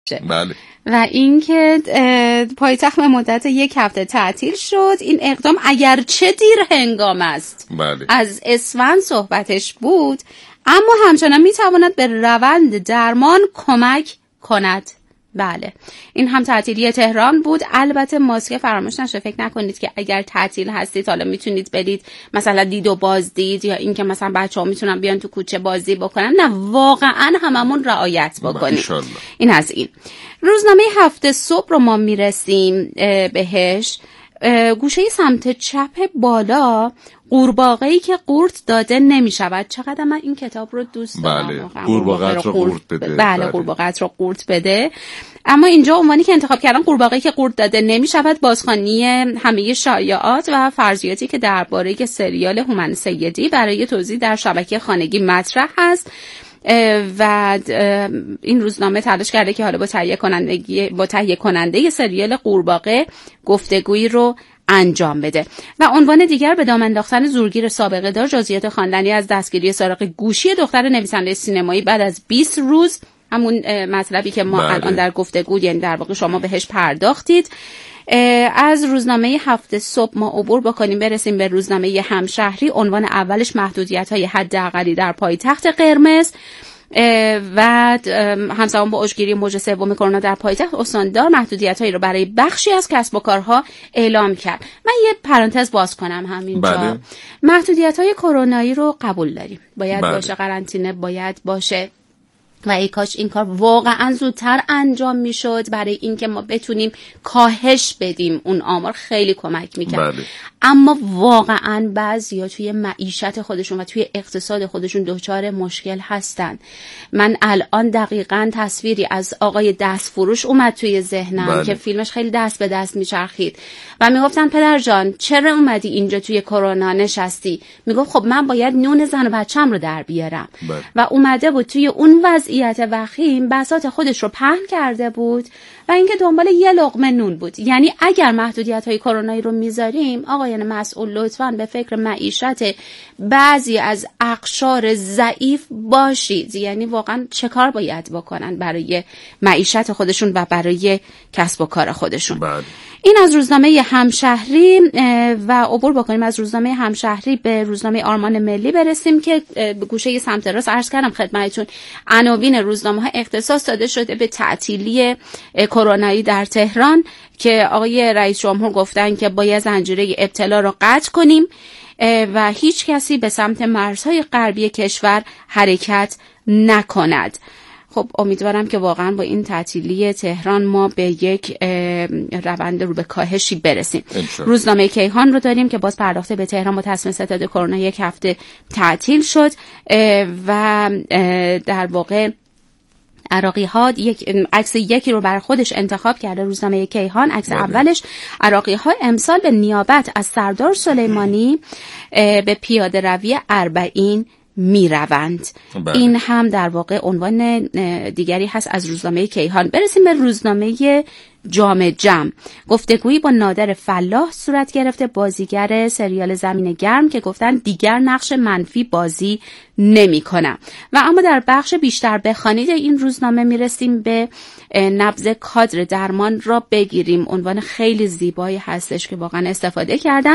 بله. و اینکه پایتخت به مدت 1 هفته تعطیل شد. این اقدام اگرچه دیر هنگام است، بله. از اسفند صحبتش بود، اما همچنان میتواند به روند درمان کمک کند. بله، این هم تعطیلی تهران بود. البته ماسک فراموش نشه، فکر نکنید که اگر تعطیل هستید حالا میتونید برید مثلا دید و بازدید، یا اینکه مثلا بچه‌ها میتونن بیان تو کوچه بازی بکنن. نه، واقعا هممون رعایت بکنیم. این از این. روزنامه هفته صبح رو ما میرسیم بهش. گوشه سمت چپ بالا، قورباغه‌ای که قورت داده نمی شود. چقدر من این کتاب رو دوست دارم. بله، قورباغه‌ات رو قورت بده. بله، قورباغه‌ات رو قورت بده. اما اینجا عنوانی که انتخاب کردم قورباغه‌ای که قورت داده نمی شود، بازخوانی همه شایعات و فرضیاتی که درباره سریال هومن سیدی برای توزیع در شبکه خانگی مطرح است. و این روزنامه تلاش کرده که حالا با تهیه کننده سریال قورباغه گفتگویی رو انجام بده. و عنوان دیگر به دام انداختن زورگیر سابقه دار جزئیات خواندنی از دستگیری سارق گوشی دختر نویسنده سینمایی بعد از 20 روز. همون مطلبی که ما الان در گفتگو، یعنی در واقع شما بهش پرداختید. از روزنامه هفته صبح ما عبور بکنیم برسیم به روزنامه همشهری. عنوان اولش محدودیت‌های حداقلی در پایتخت قرمز و همزمان با اوجگیری موج 3 کرونا در پایتخت، استاندار محدودیت‌هایی رو برای بخشی از کسب و کارها اعلام کرد. من یه پرانتز باز کنم همینجا. بله. محدودیت‌های کرونایی رو قبول داریم، باید باشه، قرنطینه باید باشه و ای کاش این کار واقعا زودتر انجام میشد برای اینکه ما بتونیم کاهش بدیم. اون آمار خیلی کمک میکرد. بله. اما واقعا بعضیا توی معیشت خودشون و توی اقتصاد خودشون دچار مشکل هستن. من الان دقیقاً تصویری از آقای دستفروش اومد توی ذهنم که فیلمش خیلی دست به دست میچرخید و میگفتن پدر جان چرا اومدی اینجا توی کرونا نشستی؟ میگفت خب من باید نون زن و بچه‌م رو در بیارم. و اومده بود توی اون وضعیت وخیم بساط خودش رو پهن کرده بود و اینکه دنبال یه لقمه نون بود. یعنی اگر محدودیت‌های کرونایی رو میذاریم، آقایان مسئول لطفاً به فکر معیشت بعضی از اقشار ضعیف باشید. یعنی واقعاً چه کار باید بکنن برای معیشت خودشون و برای کسب و کار خودشون. این از روزنامه همشهری. و عبور بکنیم از روزنامه همشهری به روزنامه آرمان ملی برسیم که گوشه سمت راست عرض کردم خدمتتون عناوین روزنامه‌ها اختصاص داده شده به تعطیلی کرونایی در تهران که آقای رئیس جمهور گفتن که باید زنجیره ابتلا رو قطع کنیم و هیچ کسی به سمت مرزهای غربی کشور حرکت نکند. خب امیدوارم که واقعا با این تعطیلی تهران ما به یک روند رو به کاهشی برسیم. روزنامه کیهان رو داریم که باز پرداخته به تهران با تصمیم ستاد کرونا 1 هفته تعطیل شد و در واقع عراقی ها عکس یکی رو بر خودش انتخاب کرده. روزنامه کیهان عکس اولش عراقی ها امسال به نیابت از سردار سلیمانی به پیاده روی اربعین می روند. این هم در واقع عنوان دیگری هست از روزنامه کیهان. برسیم به روزنامه جام جم. گفتگویی با نادر فلاح صورت گرفته، بازیگر سریال زمین گرم، که گفتن دیگر نقش منفی بازی نمی کنم. و اما در بخش بیشتر بخوانید این روزنامه میرسیم به نبض کادر درمان را بگیریم. عنوان خیلی زیبایی هستش که واقعا استفاده کردن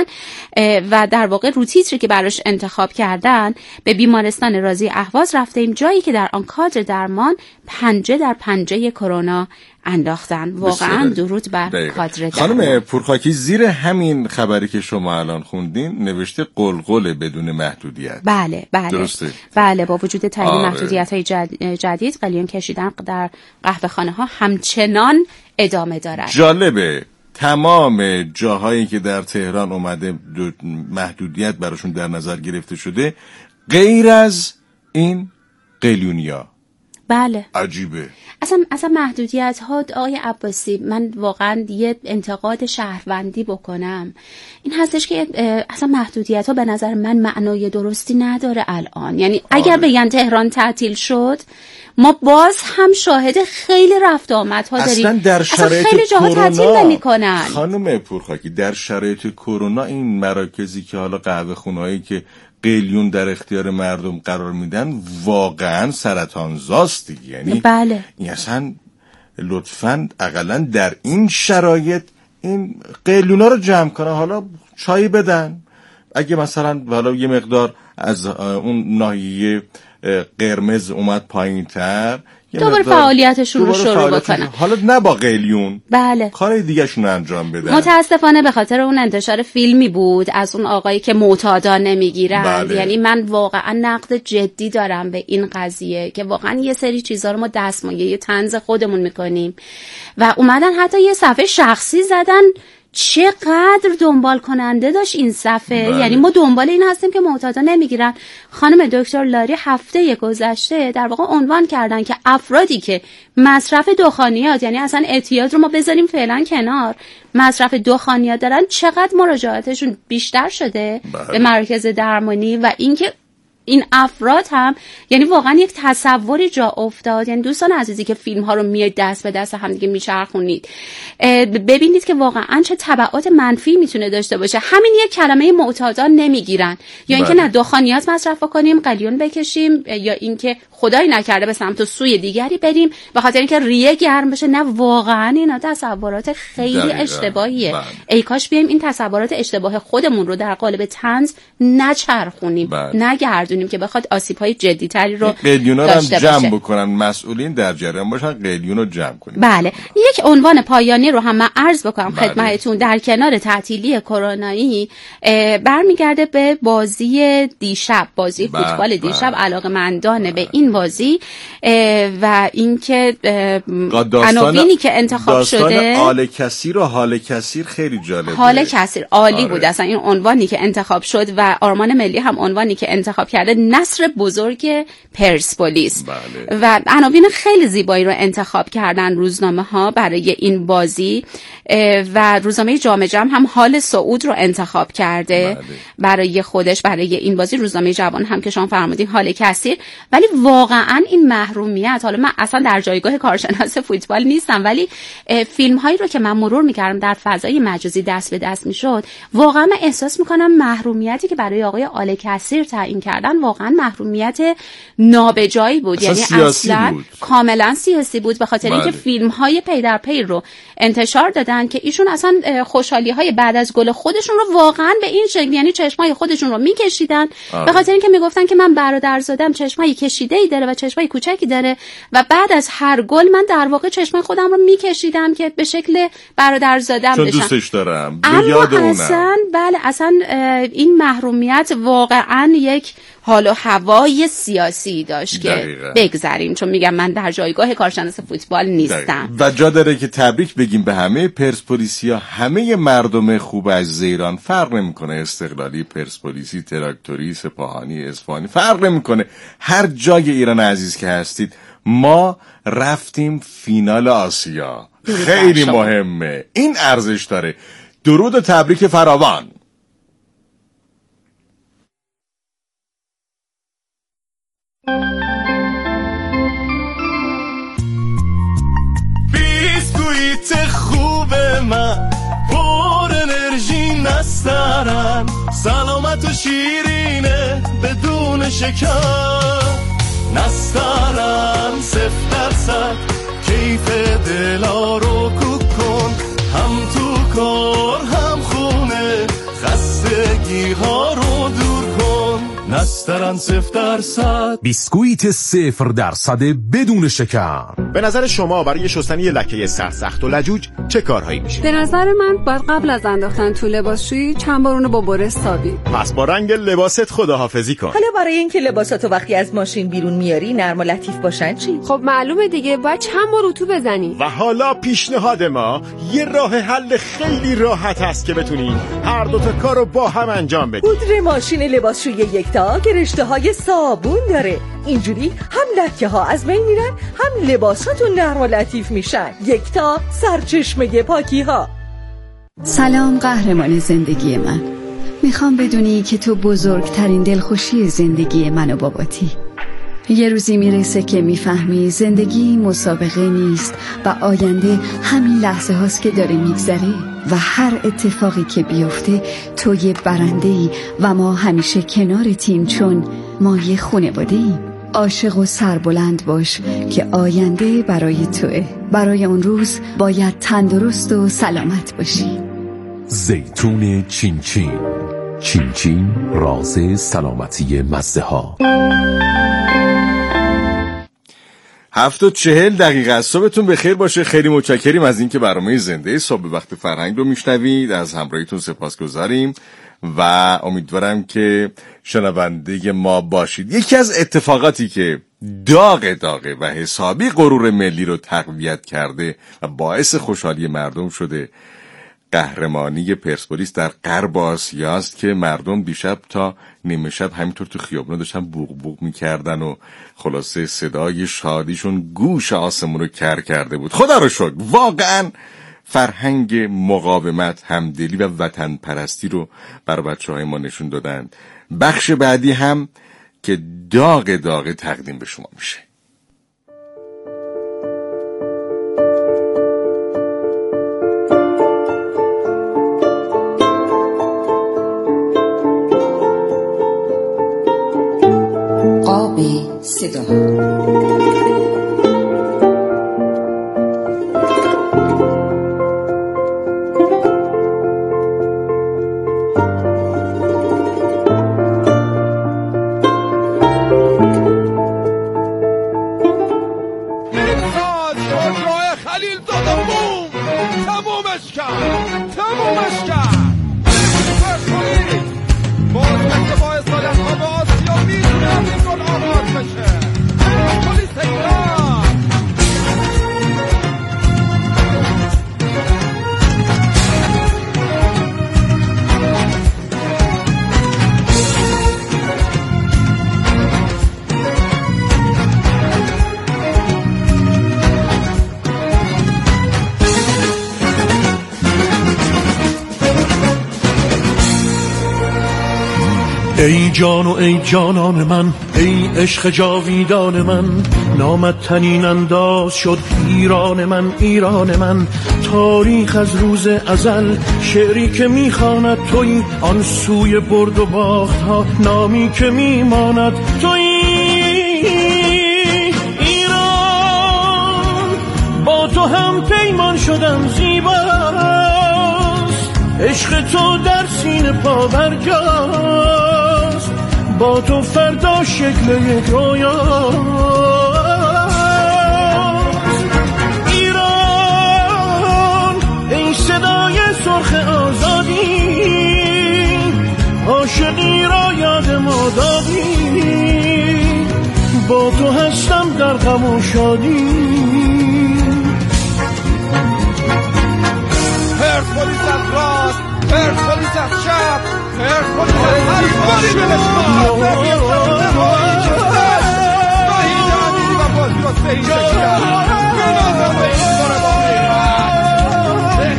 و در واقع رو تیتری که براش انتخاب کردن به بیمارستان رازی اهواز رفتیم، جایی که در آن کادر درمان پنجه در پنجه کرونا انداختن. واقعا درود بر کادر درمان. خانم پورخاکی، زیر همین خبری که شما الان خوندین نوشته قلقل بدون محدودیت. بله درسته؟ بله، با وجود تعیین محدودیت‌های جدید قلیان کشیدن در قهوه‌خانه‌ها همچنان ادامه دارد. جالبه تمام جاهایی که در تهران اومده محدودیت براشون در نظر گرفته شده غیر از این قلیونیا. بله، عجیبه. اصلا محدودیت ها آقای عباسی، من واقعا یه انتقاد شهروندی بکنم، این هستش که اصلا محدودیت ها به نظر من معنای درستی نداره الان. یعنی اگر بگن تهران تعطیل شد، ما باز هم شاهد خیلی رفت آمدها داریم. اصلا در شرایط خیلی جاها تعطیل نمی‌کنن. خانم پورخاکی، در شرایط کرونا این مراکزی که حالا قهوه خونه‌ای که قلیون در اختیار مردم قرار میدن واقعا سرطانزاست دیگه. یعنی بله. این اصلا لطفاً اقلاً در این شرایط این قلیونا رو جمع کنن، حالا چای بدن، اگه مثلا حالا یه مقدار از اون ناحیه قرمز اومد پایین‌تر دوباره فعالیتشون رو شروع بکنن، حالا نه با قلیون، بله، کار دیگه شون انجام بدن. متاسفانه به خاطر اون انتشار فیلمی بود از اون آقایی که معتادا نمیگیرن. بله. یعنی من واقعا نقد جدی دارم به این قضیه که واقعا یه سری چیزا رو ما دستمایه طنز خودمون میکنیم و اومدن حتی یه صفحه شخصی زدن. چقدر دنبال کننده داشت این صفحه. بله. یعنی ما دنبال این هستیم که معتادا نمیگیرن. خانم دکتر لاری هفته گذشته در واقع عنوان کردن که افرادی که مصرف دخانیات، یعنی اصلا اعتیاد رو ما بذاریم فعلا کنار، مصرف دخانیات دارن، چقدر مراجعاتشون بیشتر شده به مراکز درمانی و اینکه این افراد هم یعنی واقعا یک تصوری جا افتاد. یعنی دوستان عزیزی که فیلم ها رو میاید دست به دست هم دیگه میچرخونید، ببینید که واقعا چه تبعات منفی میتونه داشته باشه. همین یک کلمه معتادا نمیگیرن، یا اینکه نه دخانیات مصرف کنیم، قلیون بکشیم، یا اینکه خدایی نکرده به سمت سوی دیگری بریم به خاطر اینکه ریه گرم بشه. نه، واقعا اینا تصورات خیلی اشتباهیه. ای کاش بیایم این تصورات اشتباه خودمون رو در قالب طنز نچرخونیم، نگردونیم که بخواد آسیب‌های جدی‌تری رو قلیونا رو جمع بکنن، مسئولین در جریان باشن، قلیون رو جمع کنیم. بله، یک عنوان پایانی رو هم من عرض بکنم خدمتتون. در کنار تعطیلی کرونایی برمیگرده به بازی دیشب، بازی فوتبال دیشب، علاقه‌مندان به این بازی و اینکه عناوینی که انتخاب شده، حال کثیر و حال کثیر خیلی جالبه. حال کثیر عالی بود اصلا این عنوانی که انتخاب شد و آرمان ملی هم عنوانی که انتخاب کرده نصر بزرگ پرسپولیس. بله. و عناوین خیلی زیبایی رو انتخاب کردن روزنامه ها برای این بازی و روزنامه جام جم هم حال صعود رو انتخاب کرده. بله. برای خودش برای این بازی. روزنامه جوان هم که شما فرمودین حال کثیر. ولی واقعا این محرومیت، حالا من اصلا در جایگاه کارشناس فوتبال نیستم، ولی فیلم هایی رو که من مرور میکردم در فضای مجازی دست به دست میشد، واقعا من احساس میکنم محرومیتی که برای آقای آل کثیر تعیین کردن واقعا محرومیت نابجایی بود. یعنی اصلا بود. کاملا سیاسی بود، به خاطر اینکه فیلم های پی در پی رو انتشار دادن که ایشون اصلا خوشحالی های بعد از گل خودشون رو واقعا به این شکل، یعنی چشمای خودشون رو میکشیدن به خاطر اینکه میگفتن که من برادرزادم چشمای کشیده‌ای داره و چشمای کوچکی داره و بعد از هر گل من در واقع چشمای خودم رو میکشیدم که به شکل برادرزادم بشم، چون دوستش دارم. اما اصلا بله، اصلا این محرومیت واقعا یک حال و هوای سیاسی داشت که بگذاریم، چون میگم من در جایگاه کارشناس فوتبال نیستم. و جا داره که تبریک بگیم به همه پرسپولیسیا، همه مردم خوب از ایران، فرق نمیکنه استقلالی، پرسپولیسی، تراکتوری، سپاهانی، اصفهانی، فرق نمیکنه، هر جای ایران عزیز که هستید، ما رفتیم فینال آسیا. خیلی مهمه، این ارزش داره. درود و تبریک فراوان. بیسکویت خوب من پر انرژی نسترن، سلامت و شیرینه بدون شکر، نسترن 0% کیف دلا رو کوک کن، هم تو کار هم خونه خستگی ها رو دور کن، نسترن 0%. بیسکویت 0% بدون شکر. به نظر شما برای شستن یه لکه سرسخت و لجوج چه کارهایی میشه؟ به نظر من باید قبل از انداختن تو لباسشویی چند بار اونو با بره سابی. پس با رنگ لباست خداحافظی کن. حالا برای اینکه لباساتو وقتی از ماشین بیرون میاری نرم و لطیف باشن چی؟ خب معلومه دیگه، باید چند بار اتو بزنی. و حالا پیشنهاد ما یه راه حل خیلی راحت است که بتونین هر دوتا کارو با هم انجام بدین. پودر ماشین لباسشویی یکتا که رشته‌های صابون داره، اینجوری هم لکه ها از بین میرن هم لباساتون نرم و لطیف میشن. یکتا، سرچشمه پاکی ها. سلام قهرمان زندگی من، میخوام بدونی که تو بزرگترین دلخوشی زندگی من و باباتی. یه روزی میرسه که میفهمی زندگی مسابقه نیست و آینده همین لحظه هاست که داره میگذره و هر اتفاقی که بیفته تو یه برنده‌ای و ما همیشه کنارتیم، چون ما یه خانواده‌ایم. عاشق و سربلند باش که آینده برای توئه. برای اون روز باید تندرست و سلامت باشی. زیتون چین چین، چین چین راز سلامتی مزه ها. 7:40 از صبحتون بخیر باشه. خیلی متشکریم از اینکه برنامه زنده صبح وقت فرهنگ رو میشنوید. از همراهیتون سپاسگزاریم و امیدوارم که شنونده ما باشید. یکی از اتفاقاتی که داغه و حسابی غرور ملی رو تقویت کرده و باعث خوشحالی مردم شده قهرمانی پرسپولیس در غرب آسیا است که مردم دیشب تا نیمه شب همینطور تو خیابونا داشتن بوق بوق میکردن و خلاصه صدای شادیشون گوش آسمون رو کر کرده بود. خدا رو شکر واقعا فرهنگ مقاومت، همدلی و وطن پرستی رو برای بچه‌های ما نشون دادن. بخش بعدی هم که داغ تقدیم به شما میشه. قاب صدا. ای جان و ای جانان من، ای عشق جاویدان من، نامت تنین انداز شد ایران من. تاریخ از روز ازل شعری که میخواند تویی، آن سوی برد و باخت ها نامی که میماند تویی. ایران با تو هم پیمان شدم زیباست، عشق تو در سینه پا برجاست، با تو فردا شکل یک رویاست. ایران ای صدای سرخ آزادی، عاشقی را یاد ما دادی، با تو هستم در غم و شادی. پرسپولیس از راست، پرسپولیس از چپ، پرسپولیس از هر باری بلشما نهیدانی و بازی با سهی شکر بنازم به این باره با میرم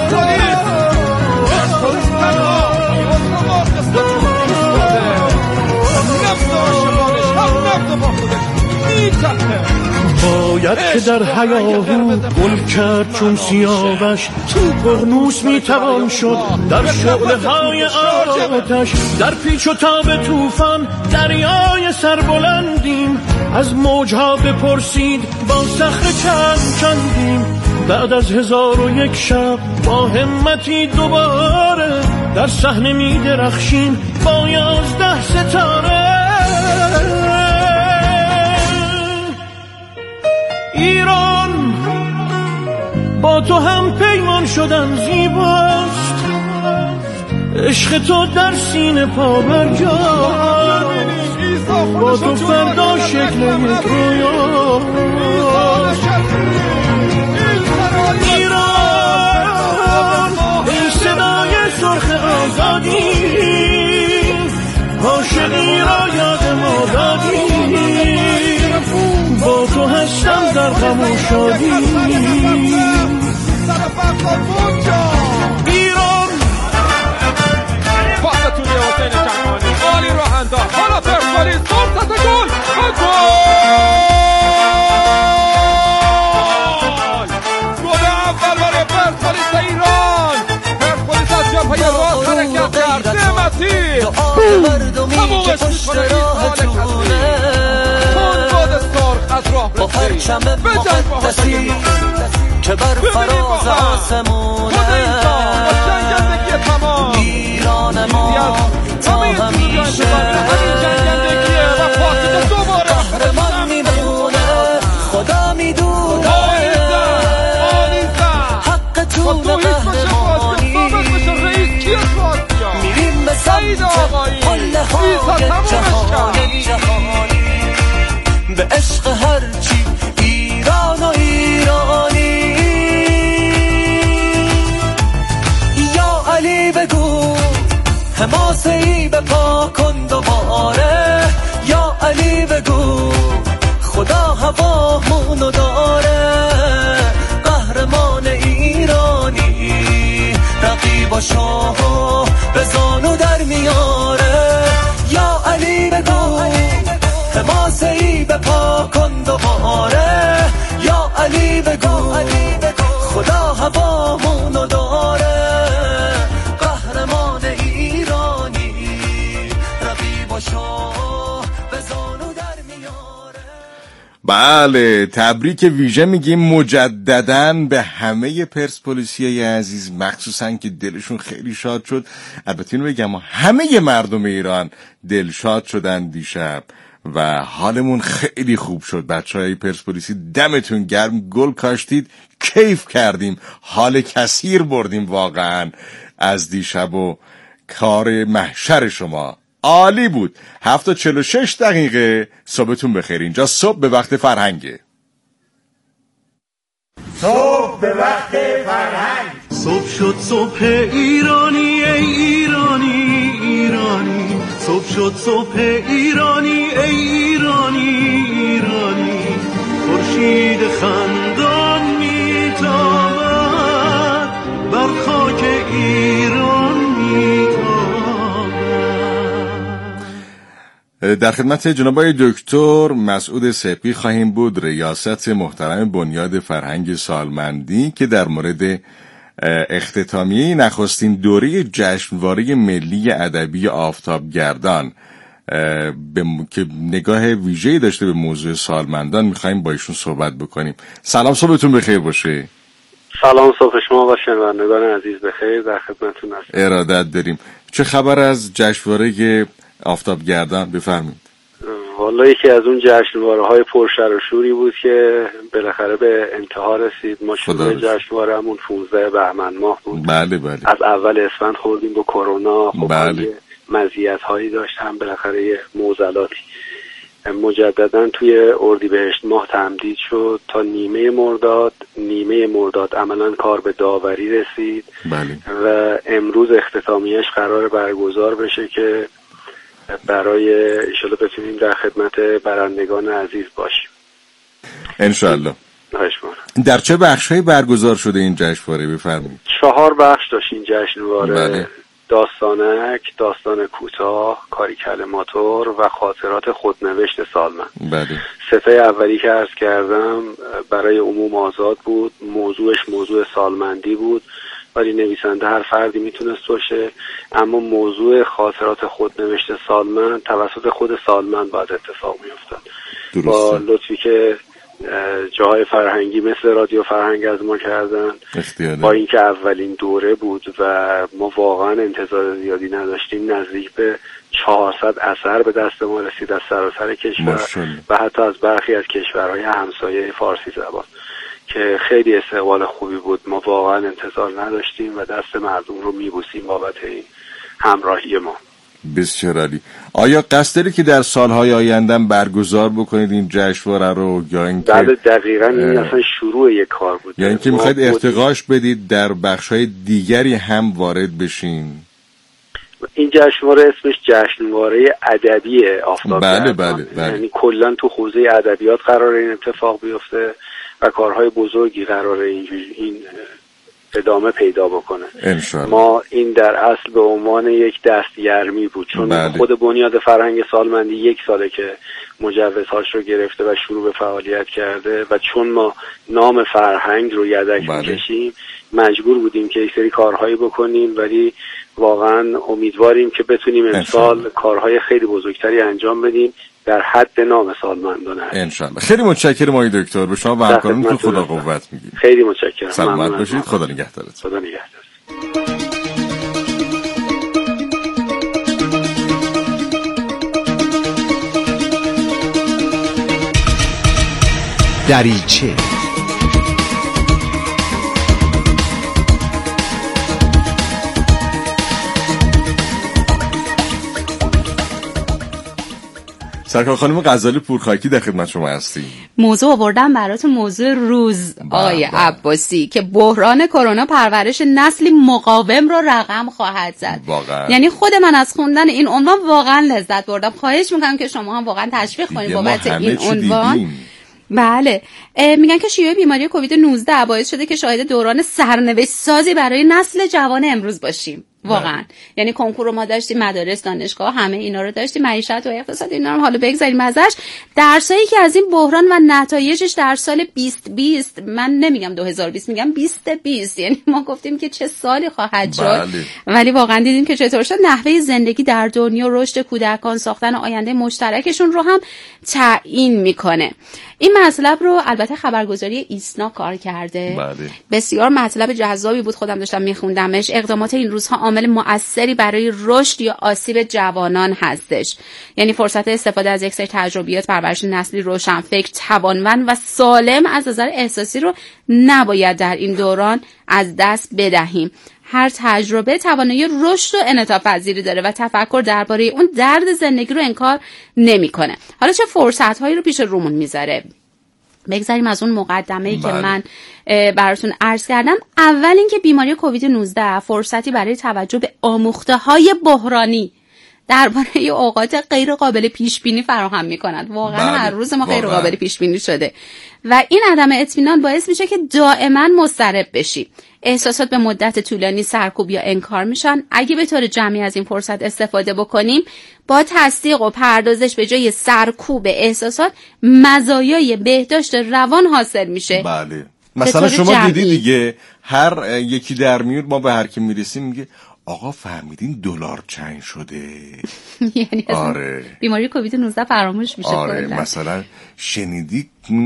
پرسپولیس تنها واسه ما قسمت ایستاده، نفس آشمانش هم نفس با خودش میتخته. باید که در هیاهو گل کرد چون سیاوش، تو قرنوس میتوان شد در شعله های آتش. در پیچ و تاب طوفان دریای سربلندیم، از موجها بپرسید با صخره چندیم. بعد از 1001 شب با همتی دوباره، در صحنه میدرخشیم با 11 ستاره. ایران با تو هم پیمان شدن زیباست، عشق تو در سینه پا برجاست، با تو فردا شکل یک رویاست. ایران ای صدای سرخ آزادی، عاشقی را یاد ما دادی، با تو هستم در غم و شادی. ایران پاستون حسین جمعانی عالی راه انداخت، حالا پرسپولیس فرصت گل و گل اول برای پرسپولیس ایران. پرسپولیس از جبهه راست حرکت کرد، نعمتی تمومش میکنه این حال کسی از راه با پرچم مقدسی که بر فراز آسمونه ایران ما تا همیشه قهرمان میمونه خدا میدونه حقتون قهرمانی میریم به سمت حله های جهانی به عشق هرچی ایران و ایرانی یا علی بگو حماسه‌ای به پا کن دوباره یا علی بگو خدا هوامونو داره قهرمان ایرانی رقیباشو به زانو در میاره یا علی بگو حماسه‌ای به پا کن دوباره یا علی بگو خدا هوامونو داره قهرمان ایرانی رقیباشو به زانو در میاره. بله، تبریک ویژه میگیم مجدداً به همه پرسپولیسیای عزیز، مخصوصاً که دلشون خیلی شاد شد. البته اینو بگم همه مردم ایران دلشاد شدن دیشب و حالمون خیلی خوب شد. بچهای پرسپولیسی دمتون گرم، گل کاشتید، کیف کردیم، حال کثیر بردیم واقعاً از دیشب و کار محشر شما عالی بود. 7:46 صبحتون بخیر. اینجا صبح به وقت فرهنگه. صبح به وقت فرهنگ. صبح شد صبح ایرانی ای ایرانی ایرانی، صبح شد صبح ایرانی ای ایرانی ایرانی، خورشید خندان میتابد بر خاک ایران میتابد. در خدمت جناب آقای دکتر مسعود سپی خواهیم بود، ریاست محترم بنیاد فرهنگ سالمندی، که در مورد اختتامیه نخستین دوره جشنواره ملی ادبی آفتابگردان که نگاه ویژه‌ای داشته به موضوع سالمندان می‌خوایم با ایشون صحبت بکنیم. سلام، صبحتون بخیر باشه. سلام، صبح شما و شنوندگان عزیز بخیر، در خدمتتون هستم. ارادت داریم. چه خبر از جشنواره آفتابگردان؟ بفرمایید. والا یکی از اون جشنواره‌های پرشر و شوری بود که بالاخره به انتها رسید. ما شروع جشنواره‌مون 15 بهمن ماه بود. بله بله. از اول اسفند خوردیم با کرونا. خب بله. مزیت‌هایی داشت، هم بالاخره یه معضلاتی. مجدداً توی اردیبهشت ماه تمدید شد تا نیمه مرداد عملاً کار به داوری رسید. بله. و امروز اختتامیه‌اش قرار برگزار بشه که برای انشالله بتونیم در خدمت برندگان عزیز باشیم انشالله. در چه بخش‌هایی برگزار شده این جشنواره؟ بفرمایید. 4 بخش داشت این جشنواره. بله. داستانک، داستان کوتاه، کاری کلماتور و خاطرات خودنوشت سالمند. بله. صفحه اولی که عرض کردم برای عموم آزاد بود، موضوعش موضوع سالمندی بود، ولی نویسنده هر فردی میتونست باشه، اما موضوع خاطرات خودنوشت سالمند توسط خود سالمند باید اتفاق میافتاد. با لطفی که جاهای فرهنگی مثل رادیو فرهنگ از ما کردن، با اینکه اولین دوره بود و ما واقعا انتظار زیادی نداشتیم، نزدیک به 400 اثر به دست ما رسید از سراسر کشور و حتی از برخی از کشورهای همسایه فارسی زبان که خیلی استقبال خوبی بود. ما واقعا انتظار نداشتیم و دست مردم رو میبوسیم بابت این همراهی ما. بسیار عالی. آیا قصد داری که در سالهای آینده برگزار بکنید این جشنواره رو، یا اینکه دقیقاً این اصلا شروع یک کار بود، یا اینکه میخواید ارتقاش بدید در بخش‌های دیگری هم وارد بشین؟ این جشنواره اسمش جشنواره ادبی آفتابگردان. بله. یعنی کلا تو حوزه ادبیات قراره این اتفاق بیفته و کارهای بزرگی قراره این ادامه پیدا بکنه. انشالله. ما این در اصل به عنوان یک دستگرمی بود، چون خود بنیاد فرهنگ سالمندی 1 ساله که مجوزهاش رو گرفته و شروع به فعالیت کرده و چون ما نام فرهنگ رو یدک میکشیم مجبور بودیم که یک سری کارهایی بکنیم، ولی واقعا امیدواریم که بتونیم امسال کارهای خیلی بزرگتری انجام بدیم در حد نام سالمندانه. انشالله. خیلی متشکرم آقای دکتر، به شما و همکارانتون خدا قوت میگیم. خیلی متشکرم. سلامت باشید. خدا نگهدارتون. خدا نگهدار. دریچه سرکار خانم غزالی پورخاکی در خدمت شما هستیم. موضوع آوردم براتون، موضوع روز آقای عباسی، که بحران کرونا پرورش نسلی مقاوم رو رقم خواهد زد. واقعا. یعنی خود من از خوندن این عنوان واقعا لذت بردم. خواهش میکنم که شما هم واقعا تشویق کنید بابت این عنوان. بله، میگن که شیوع بیماری کووید 19 باعث شده که شاهد دوران سرنوشت سازی برای نسل جوان امروز باشیم. واقعا یعنی کنکور رو ما داشتیم، مدارس، دانشگاه، همه اینا رو داشتیم، معیشت و اقتصاد اینا رو حالا بگذاریم ازش. درسایی که از این بحران و نتایجش در سال 2020، من نمیگم 2020، میگم 2020، یعنی ما گفتیم که چه سالی خواهد شد، ولی واقعا دیدیم که چطور شد. نحوه زندگی در دنیا، رشد کودکان، ساختن آینده مشترکشون رو هم تعیین میکنه. این مطلب رو البته خبرگزاری ایسنا کار کرده. بسیار مطلب جذابی بود، خودم داشتم میخوندمش. اقدامات این روزها عامل مؤثری برای رشد یا آسیب جوانان هستش. یعنی فرصت استفاده از یک سری تجربیات پرورش نسلی روشنفکر، توانمند و سالم از نظر احساسی رو نباید در این دوران از دست بدهیم. هر تجربه توانایی رشد و انعطاف پذیری داره و تفکر درباره اون درد زندگی رو انکار نمیکنه. حالا چه فرصت‌هایی رو پیش رومون میذاره؟ بگذاریم از اون مقدمه‌ای که من براتون عرض کردم. اول اینکه بیماری کووید 19 فرصتی برای توجه به آموخته‌های بحرانی درباره اوقات غیر قابل پیش بینی فراهم می‌کند. واقعا هر روز ما غیر قابل پیش بینی شده و این عدم اطمینان باعث میشه که دائما مضطرب بشیم. احساسات به مدت طولانی سرکوب یا انکار میشن. اگه به طور جمعی از این فرصت استفاده بکنیم، با تصدیق و پردازش به جای سرکوب احساسات، مزایای بهداشت روان حاصل میشه. بله. مثلا شما دیدی دیگه، هر یکی در میون ما به هر کی میرسیم میگه آقا فهمیدین دلار چند شده؟ یعنی آره. بیماری کووید 19 فراموش میشه. آره کلا. مثلا شنیدی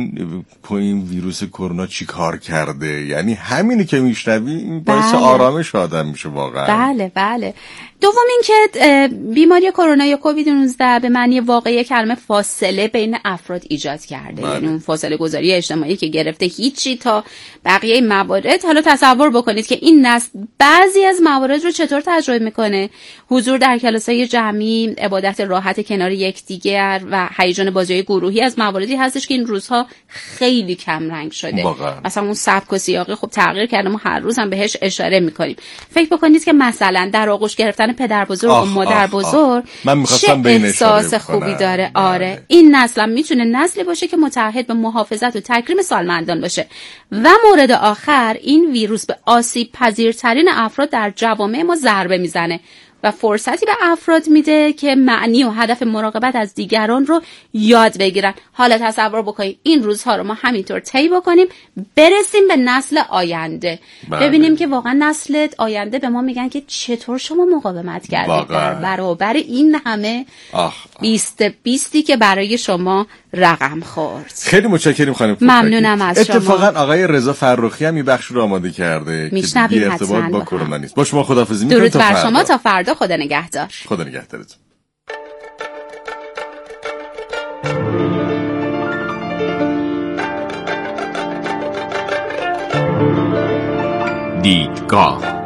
این ویروس کرونا چی کار کرده؟ یعنی همینی که میشنوی این باعث آرامش آدم میشه واقعا. بله بله. دوم این که بیماری کرونا یا کووید 19 به معنی واقعی کلمه فاصله بین افراد ایجاد کرده. یعنی اون فاصله گذاری اجتماعی که گرفته هیچی تا بقیه موارد. حالا تصور بکنید که این نسل بعضی از موارد رو چطور تجربه میکنه؟ حضور در کلاس‌های جمعی، عبادت راحت کنار یکدیگر و هیجان بازی‌های گروهی از مواردی هستش که این روزها خیلی کم رنگ شده. مثلا اون سبک و سیاقی خب تغییر کرده، ما هر روز هم بهش اشاره میکنیم. فکر بکنید که مثلا در آغوش گرفتن پدر بزرگ و مادر بزرگ چه احساس خوبی داره. آره این نسل هم میتونه نسلی باشه که متعهد به محافظت و تکریم سالمندان باشه. و مورد آخر، این ویروس به آسیب پذیرترین افراد در جوامع ما ضربه میزنه و فرصتی به افراد میده که معنی و هدف مراقبت از دیگران رو یاد بگیرن. حالا تصور بکنید این روزها رو ما همینطور طی بکنیم، برسیم به نسل آینده. ببینیم که واقعا نسل آینده به ما میگن که چطور شما مقاومت کردید در برابر این همه 20 که برای شما رقم خورد. خیلی متشکرم خانم. ممنونم از شما. اتفاقا آقای رضا فرخی هم این بخش رو آماده کرده که بی ارتباط با کرونا نیست. با شما خداحافظی می‌کنم. درود بر شما تا فردا. خدا نگهدار. خدا نگهدارتون. دیدگاه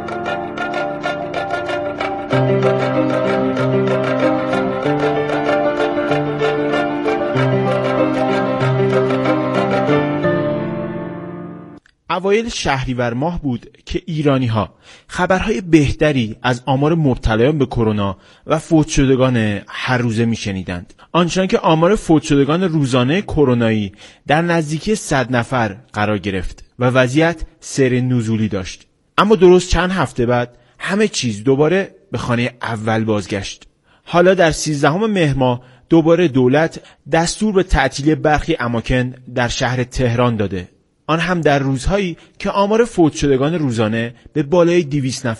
اوایل شهریور ماه بود که ایرانی‌ها خبرهای بهتری از آمار مبتلایان به کرونا و فوت شدگان هر روزه می‌شنیدند. آنچنان که آمار فوت شدگان روزانه کرونایی در نزدیکی 100 نفر قرار گرفت و وضعیت سیر نزولی داشت. اما درست چند هفته بعد همه چیز دوباره به خانه اول بازگشت. حالا در 13 مهر ماه دوباره دولت دستور به تعطیلی برخی اماکن در شهر تهران داده. آن هم در روزهایی که آمار فوت شدگان روزانه به بالای 200 نفر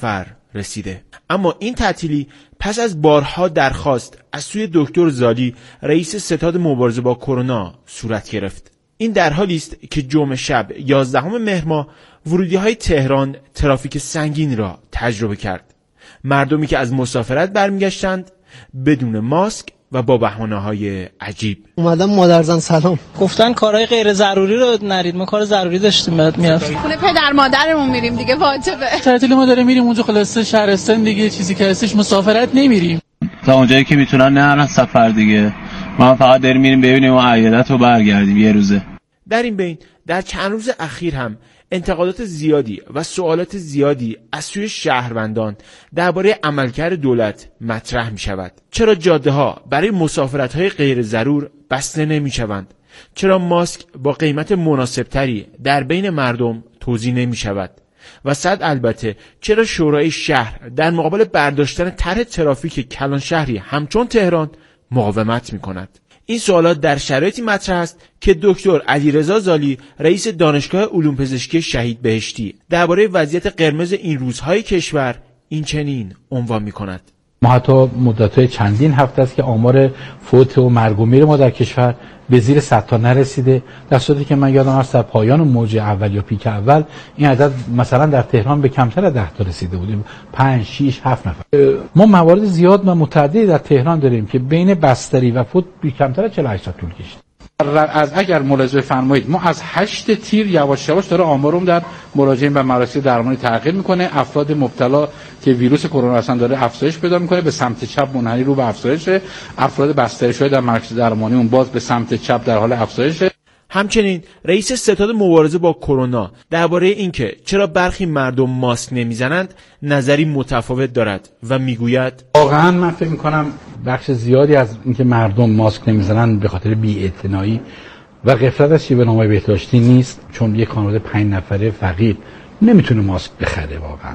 رسیده. اما این تعطیلی پس از بارها درخواست از سوی دکتر زالی رئیس ستاد مبارزه با کرونا صورت گرفت. این در حالی است که جمعه شب 11 مهر ماه ورودی‌های تهران ترافیک سنگین را تجربه کرد. مردمی که از مسافرت برمیگشتند بدون ماسک و با بهانه‌های عجیب. اومدم مادرزن سلام گفتن کارهای غیر ضروری رو نرید، ما کار ضروری داشتیم بعد میرفتیم خونه پدر مادرمون میریم دیگه، واجبه. تعطیل ما داره میریم اونجا خلاصه شهرستان دیگه، چیزی که هستش مسافرت نمیریم تا اونجایی که میتونن نرن سفر دیگه. ما فقط داریم میریم ببینیم و عیادت رو برگردیم یه روزه. در این بین در چند روز اخیر هم انتقادات زیادی و سوالات زیادی از سوی شهروندان درباره عملکرد دولت مطرح می شود. چرا جاده ها برای مسافرت های غیر ضرور بسته نمی شوند؟ چرا ماسک با قیمت مناسب تری در بین مردم توزیع نمی شود؟ و صد البته چرا شورای شهر در مقابل برداشتن طرح ترافیک کلان شهری همچون تهران مقاومت می کند؟ این سوالات در شرایطی مطرح است که دکتر علیرضا زالی رئیس دانشگاه علوم پزشکی شهید بهشتی درباره وضعیت قرمز این روزهای کشور این چنین عنوان می‌کند. ما حتی مدت‌های چندین هفته است که آمار فوت و مرگ و میر ما در کشور به زیر 100 تا نرسیده، در صورتی که من یادم هست در پایان موج اول یا پیک اول این عدد مثلا در تهران به کمتر از 10 تا رسیده بودیم، 5 6 7 نفر. ما موارد زیاد و متعددی در تهران داریم که بین بستری و فوت بی کمتر از 48 تا طول کشید. از اگر ملاحظه فرمایید ما از 8 تیر یواش یواش داره آمارم در مراجعین و مراکز درمانی تغییر میکنه. افراد مبتلا که ویروس کرونا هستن داره افزایش پیدا میکنه، به سمت چپ منحنی رو به افزایشه. افراد بستری شده در مراکز درمانی اون باز به سمت چپ در حال افزایشه. همچنین رئیس ستاد مبارزه با کرونا درباره اینکه چرا برخی مردم ماسک نمیزنند نظری متفاوت دارد و میگوید واقعا من فکر میکنم بخش زیادی از اینکه مردم ماسک نمیزنند به خاطر بی‌اعتنایی و غفلت از شیوه‌نامه بهداشتی نیست، چون یک خانواده 5 نفره فقیر نمیتونه ماسک بخره واقعا.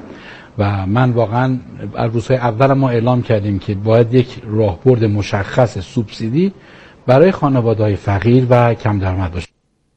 و من واقعا از روزهای اول ما اعلام کردیم که باید یک راهبرد مشخص سوبسیدی برای خانواده‌های فقیر و کم درآمد باشه.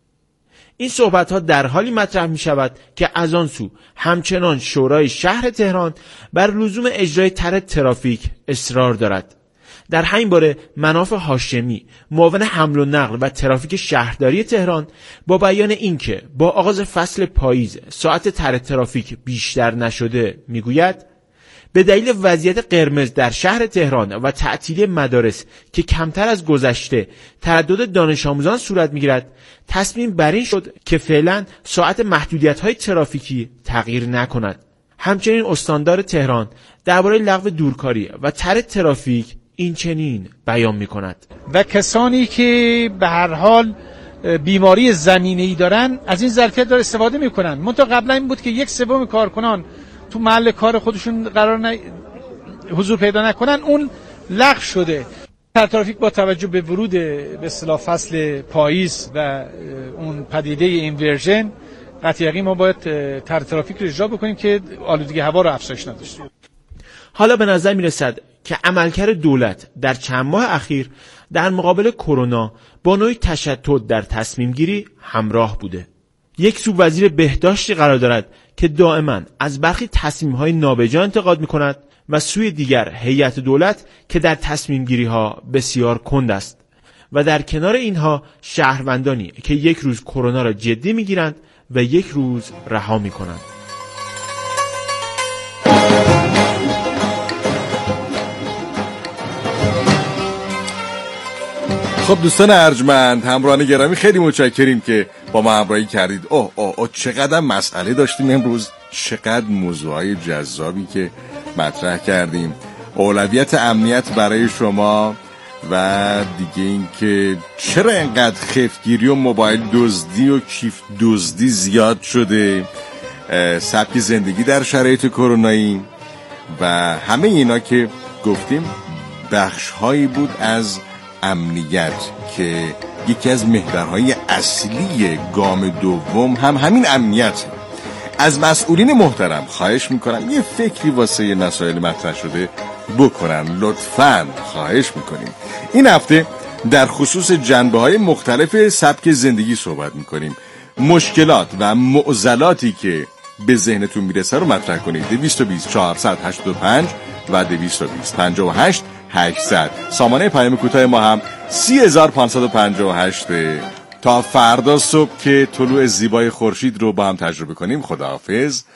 این صحبت‌ها در حالی مطرح می‌شود که از آن سو همچنان شورای شهر تهران بر لزوم اجرای طرح ترافیک اصرار دارد. در همین باره مناف هاشمی معاون حمل و نقل و ترافیک شهرداری تهران با بیان اینکه با آغاز فصل پاییز ساعت طرح ترافیک بیشتر نشده میگوید به دلیل وضعیت قرمز در شهر تهران و تعطیلی مدارس که کمتر از گذشته تردد دانش آموزان صورت میگیرد تصمیم بر این شد که فعلا ساعت محدودیت‌های ترافیکی تغییر نکند. همچنین استاندار تهران درباره لغو دورکاری و طرح ترافیک این چنین بیان می‌کند. و کسانی که به هر حال بیماری زمینه‌ای دارن از این ظرفیت داره استفاده می‌کنن. منتها قبلا این بود که 1/3 کارکنان تو محل کار خودشون حضور پیدا نکنن، اون لغو شده. ترافیک با توجه به ورود به اصطلاح فصل پاییز و اون پدیده اینورژن قطعی یقین ما باید ترافیک رو اجرا بکنیم که آلودگی هوا رو افزایش نداشته. حالا به نظر میرسد که عملکرد دولت در چند ماه اخیر در مقابل کرونا با نوعی تشتت در تصمیم گیری همراه بوده. یک سو وزیر بهداشتی قرار دارد که دائما از برخی تصمیم‌های نابجا انتقاد می‌کند و سوی دیگر هیئت دولت که در تصمیم گیری‌ها بسیار کند است و در کنار اینها شهروندانی که یک روز کرونا را جدی می‌گیرند و یک روز رها می‌کنند. خب دوستان ارجمند، همراهان گرامی، خیلی متشکریم که با ما همراهی کردید. چقدر مسئله داشتیم امروز، چقدر موضوعای جذابی که مطرح کردیم. اولویت امنیت برای شما و دیگه این که چرا اینقدر خفتگیری و موبایل دزدی و کیف دزدی زیاد شده، سبک زندگی در شرایط کرونایی و همه اینا که گفتیم بخش‌هایی بود از امنیت که یکی از محورهای اصلی گام دوم هم همین امنیت. از مسئولین محترم خواهش میکنم یه فکری واسه مسائل مطرح شده بکنن، لطفاً خواهش میکنیم. این هفته در خصوص جنبه‌های مختلف سبک زندگی صحبت میکنیم، مشکلات و معضلاتی که به ذهنتون میرسه رو مطرح کنید. 220 485 و 220 58 800. سامانه پیام کوتاه ما هم 30558. تا فردا صبح که طلوع زیبای خورشید رو با هم تجربه کنیم. خداحافظ.